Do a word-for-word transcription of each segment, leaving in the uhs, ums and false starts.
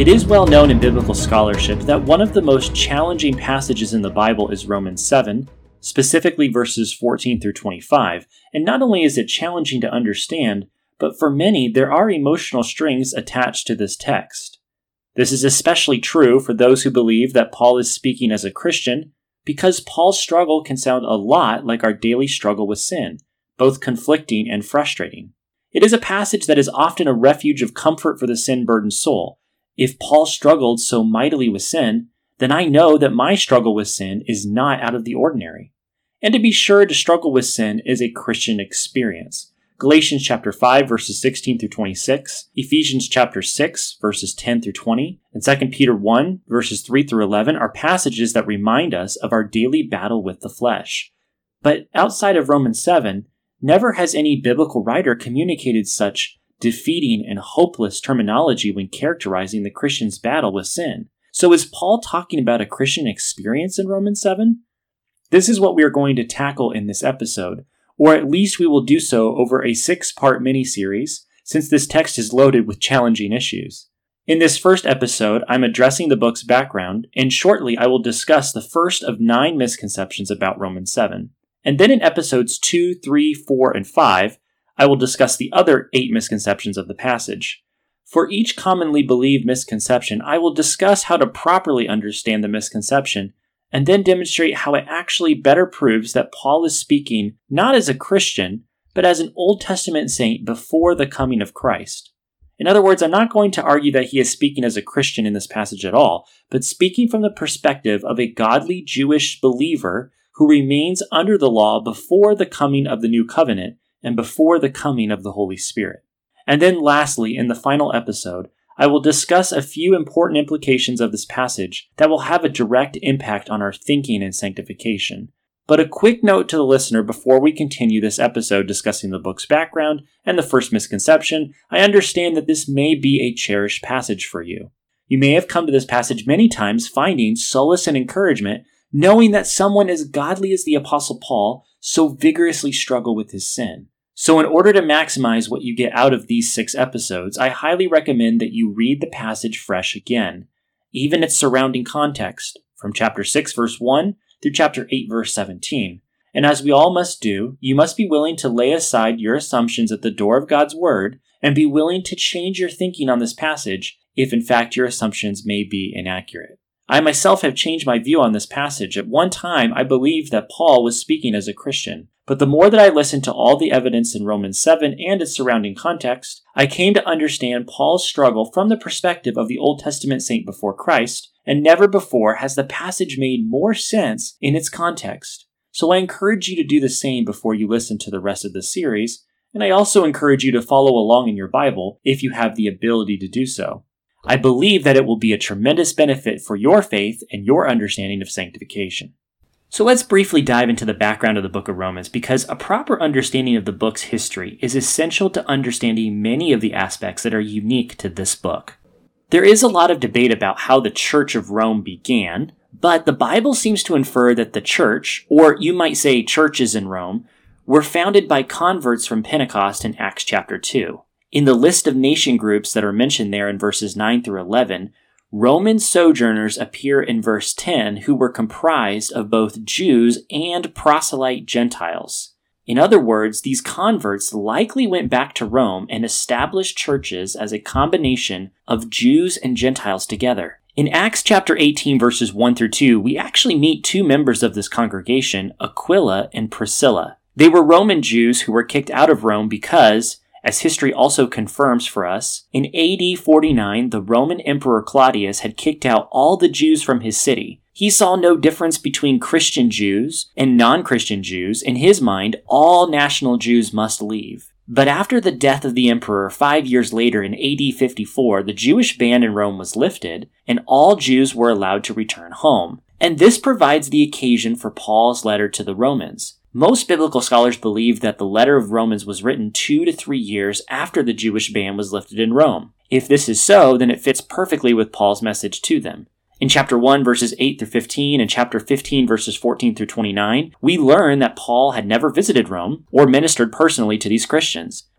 It is well known in biblical scholarship that one of the most challenging passages in the Bible is Romans seven, specifically verses fourteen through twenty-five, and not only is it challenging to understand, but for many there are emotional strings attached to this text. This is especially true for those who believe that Paul is speaking as a Christian, because Paul's struggle can sound a lot like our daily struggle with sin, both conflicting and frustrating. It is a passage that is often a refuge of comfort for the sin-burdened soul. If Paul struggled so mightily with sin, then I know that my struggle with sin is not out of the ordinary. And to be sure, to struggle with sin is a Christian experience. Galatians chapter five, verses sixteen through twenty-six, Ephesians chapter six, verses ten through twenty, and Second Peter one, verses three through eleven are passages that remind us of our daily battle with the flesh. But outside of Romans seven, never has any biblical writer communicated such defeating and hopeless terminology when characterizing the Christian's battle with sin. So is Paul talking about a Christian experience in Romans seven? This is what we are going to tackle in this episode, or at least we will do so over a six-part mini-series, since this text is loaded with challenging issues. In this first episode, I'm addressing the book's background, and shortly I will discuss the first of nine misconceptions about Romans seven. And then in episodes two, three, four, and five, I will discuss the other eight misconceptions of the passage. For each commonly believed misconception, I will discuss how to properly understand the misconception, and then demonstrate how it actually better proves that Paul is speaking not as a Christian, but as an Old Testament saint before the coming of Christ. In other words, I'm not going to argue that he is speaking as a Christian in this passage at all, but speaking from the perspective of a godly Jewish believer who remains under the law before the coming of the new covenant, and before the coming of the Holy Spirit. And then lastly, in the final episode, I will discuss a few important implications of this passage that will have a direct impact on our thinking and sanctification. But a quick note to the listener before we continue this episode discussing the book's background and the first misconception, I understand that this may be a cherished passage for you. You may have come to this passage many times finding solace and encouragement, knowing that someone as godly as the Apostle Paul so vigorously struggled with his sin. So in order to maximize what you get out of these six episodes, I highly recommend that you read the passage fresh again, even its surrounding context, from chapter six verse one through chapter eight verse seventeen. And as we all must do, you must be willing to lay aside your assumptions at the door of God's Word and be willing to change your thinking on this passage if in fact your assumptions may be inaccurate. I myself have changed my view on this passage. At one time, I believed that Paul was speaking as a Christian. But the more that I listened to all the evidence in Romans seven and its surrounding context, I came to understand Paul's struggle from the perspective of the Old Testament saint before Christ, and never before has the passage made more sense in its context. So I encourage you to do the same before you listen to the rest of the series, and I also encourage you to follow along in your Bible if you have the ability to do so. I believe that it will be a tremendous benefit for your faith and your understanding of sanctification. So let's briefly dive into the background of the book of Romans, because a proper understanding of the book's history is essential to understanding many of the aspects that are unique to this book. There is a lot of debate about how the Church of Rome began, but the Bible seems to infer that the church, or you might say churches in Rome, were founded by converts from Pentecost in Acts chapter two. In the list of nation groups that are mentioned there in verses nine through eleven, Roman sojourners appear in verse ten who were comprised of both Jews and proselyte Gentiles. In other words, these converts likely went back to Rome and established churches as a combination of Jews and Gentiles together. In Acts chapter eighteen verses one through two, we actually meet two members of this congregation, Aquila and Priscilla. They were Roman Jews who were kicked out of Rome because, as history also confirms for us, in A D forty-nine, the Roman Emperor Claudius had kicked out all the Jews from his city. He saw no difference between Christian Jews and non-Christian Jews. In his mind, all national Jews must leave. But after the death of the emperor five years later in A D fifty-four, the Jewish ban in Rome was lifted, and all Jews were allowed to return home. And this provides the occasion for Paul's letter to the Romans. Most biblical scholars believe that the letter of Romans was written two to three years after the Jewish ban was lifted in Rome. If this is so, then it fits perfectly with Paul's message to them. In chapter one, verses eight through fifteen, and chapter fifteen, verses fourteen through twenty-nine, we learn that Paul had never visited Rome or ministered personally to these Christians.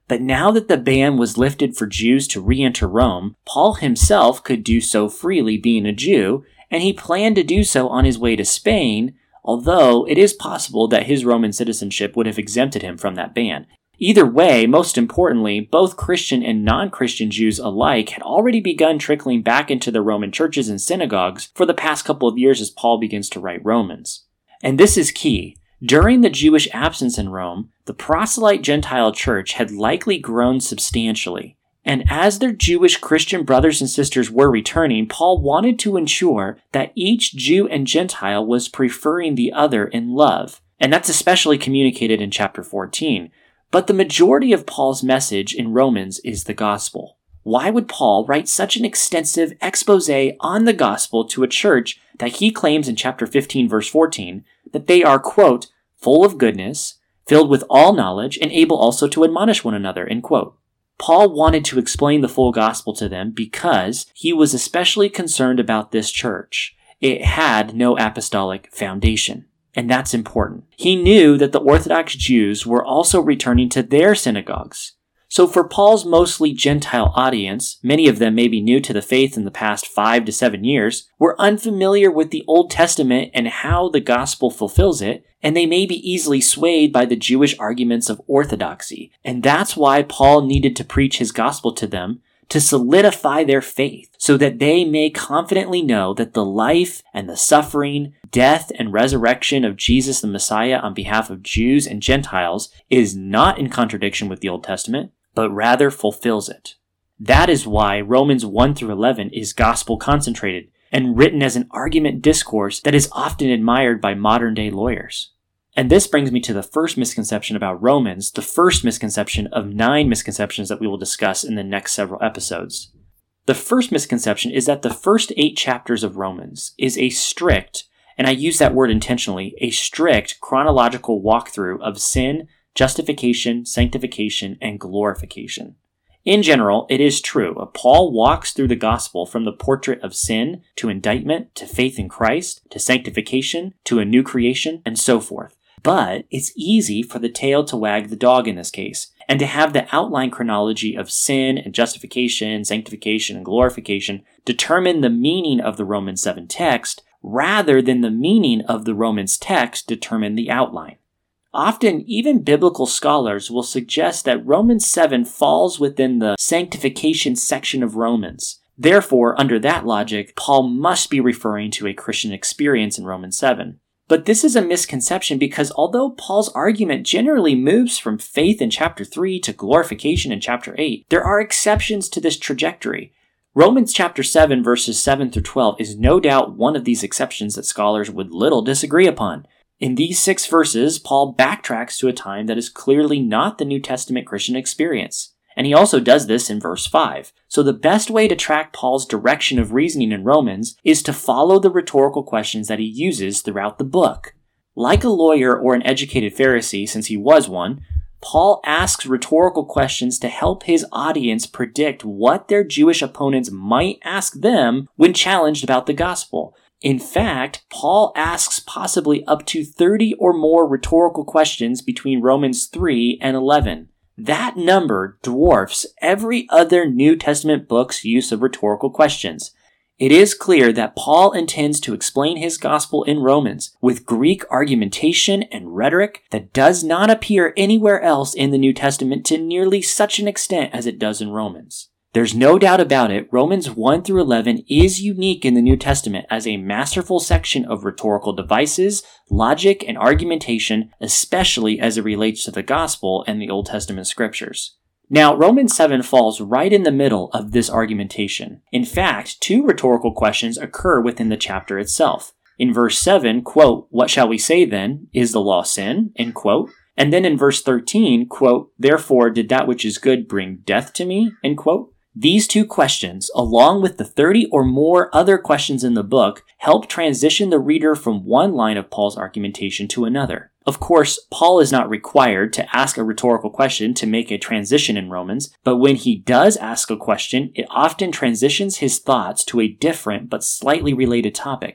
But now that the ban was lifted for Jews to re-enter Rome, Paul himself could do so freely being a Jew, and he planned to do so on his way to Spain, although it is possible that his Roman citizenship would have exempted him from that ban. Either way, most importantly, both Christian and non-Christian Jews alike had already begun trickling back into the Roman churches and synagogues for the past couple of years as Paul begins to write Romans. And this is key. During the Jewish absence in Rome, the proselyte Gentile church had likely grown substantially. And as their Jewish Christian brothers and sisters were returning, Paul wanted to ensure that each Jew and Gentile was preferring the other in love. And that's especially communicated in chapter fourteen. But the majority of Paul's message in Romans is the gospel. Why would Paul write such an extensive expose on the gospel to a church that he claims in chapter fifteen, verse fourteen, that they are, quote, full of goodness, filled with all knowledge, and able also to admonish one another, end quote. Paul wanted to explain the full gospel to them because he was especially concerned about this church. It had no apostolic foundation. And that's important. He knew that the Orthodox Jews were also returning to their synagogues. So for Paul's mostly Gentile audience, many of them may be new to the faith in the past five to seven years, were unfamiliar with the Old Testament and how the gospel fulfills it, and they may be easily swayed by the Jewish arguments of orthodoxy. And that's why Paul needed to preach his gospel to them, to solidify their faith, so that they may confidently know that the life and the suffering, death and resurrection of Jesus the Messiah on behalf of Jews and Gentiles is not in contradiction with the Old Testament, but rather fulfills it. That is why Romans one through eleven is gospel concentrated and written as an argument discourse that is often admired by modern-day lawyers. And this brings me to the first misconception about Romans, the first misconception of nine misconceptions that we will discuss in the next several episodes. The first misconception is that the first eight chapters of Romans is a strict, and I use that word intentionally, a strict chronological walkthrough of sin, justification, sanctification, and glorification. In general, it is true. Paul walks through the gospel from the portrait of sin to indictment, to faith in Christ, to sanctification, to a new creation, and so forth. But it's easy for the tail to wag the dog in this case, and to have the outline chronology of sin and justification, sanctification, and glorification determine the meaning of the Romans seven text, rather than the meaning of the Romans text determine the outline. Often, even biblical scholars will suggest that Romans seven falls within the sanctification section of Romans. Therefore, under that logic, Paul must be referring to a Christian experience in Romans seven. But this is a misconception because although Paul's argument generally moves from faith in chapter three to glorification in chapter eight, there are exceptions to this trajectory. Romans chapter seven verses seven through twelve is no doubt one of these exceptions that scholars would little disagree upon. In these six verses, Paul backtracks to a time that is clearly not the New Testament Christian experience. And he also does this in verse five. So the best way to track Paul's direction of reasoning in Romans is to follow the rhetorical questions that he uses throughout the book. Like a lawyer or an educated Pharisee, since he was one, Paul asks rhetorical questions to help his audience predict what their Jewish opponents might ask them when challenged about the gospel. In fact, Paul asks possibly up to thirty or more rhetorical questions between Romans three and eleven. That number dwarfs every other New Testament book's use of rhetorical questions. It is clear that Paul intends to explain his gospel in Romans with Greek argumentation and rhetoric that does not appear anywhere else in the New Testament to nearly such an extent as it does in Romans. There's no doubt about it, Romans one through eleven is unique in the New Testament as a masterful section of rhetorical devices, logic, and argumentation, especially as it relates to the gospel and the Old Testament scriptures. Now, Romans seven falls right in the middle of this argumentation. In fact, two rhetorical questions occur within the chapter itself. In verse seven, quote, "What shall we say then? Is the law sin?" End quote. And then in verse thirteen, quote, "Therefore did that which is good bring death to me?" End quote. These two questions, along with the thirty or more other questions in the book, help transition the reader from one line of Paul's argumentation to another. Of course, Paul is not required to ask a rhetorical question to make a transition in Romans, but when he does ask a question, it often transitions his thoughts to a different but slightly related topic.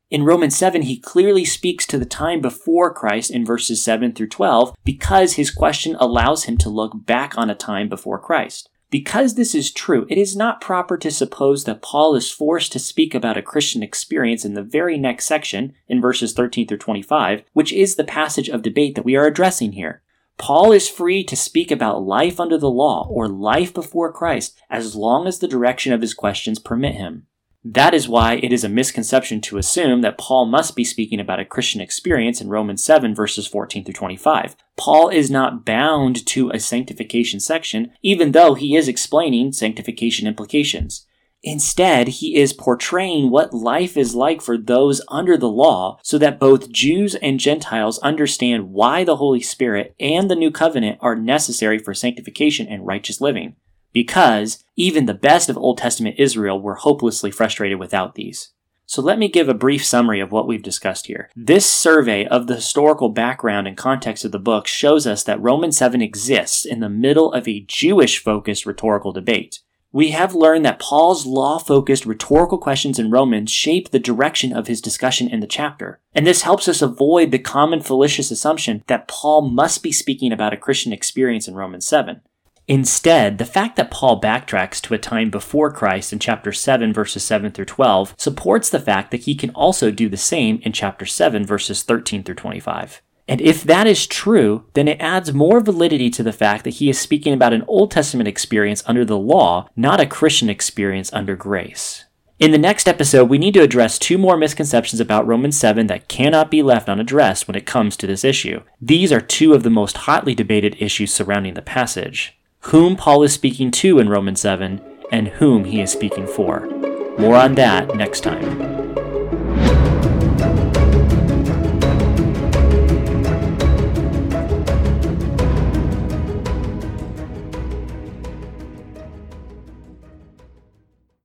In Romans seven, he clearly speaks to the time before Christ in verses seven through twelve because his question allows him to look back on a time before Christ. Because this is true, it is not proper to suppose that Paul is forced to speak about a Christian experience in the very next section, in verses thirteen through twenty-five, which is the passage of debate that we are addressing here. Paul is free to speak about life under the law or life before Christ as long as the direction of his questions permit him. That is why it is a misconception to assume that Paul must be speaking about a Christian experience in Romans seven verses fourteen through twenty-five. Paul is not bound to a sanctification section, even though he is explaining sanctification implications. Instead, he is portraying what life is like for those under the law so that both Jews and Gentiles understand why the Holy Spirit and the new covenant are necessary for sanctification and righteous living. Because even the best of Old Testament Israel were hopelessly frustrated without these. So let me give a brief summary of what we've discussed here. This survey of the historical background and context of the book shows us that Romans seven exists in the middle of a Jewish-focused rhetorical debate. We have learned that Paul's law-focused rhetorical questions in Romans shape the direction of his discussion in the chapter. And this helps us avoid the common fallacious assumption that Paul must be speaking about a Christian experience in Romans seven. Instead, the fact that Paul backtracks to a time before Christ in chapter seven verses seven through twelve supports the fact that he can also do the same in chapter seven verses thirteen through twenty-five. And if that is true, then it adds more validity to the fact that he is speaking about an Old Testament experience under the law, not a Christian experience under grace. In the next episode, we need to address two more misconceptions about Romans seven that cannot be left unaddressed when it comes to this issue. These are two of the most hotly debated issues surrounding the passage. Whom Paul is speaking to in Romans seven, and whom he is speaking for. More on that next time.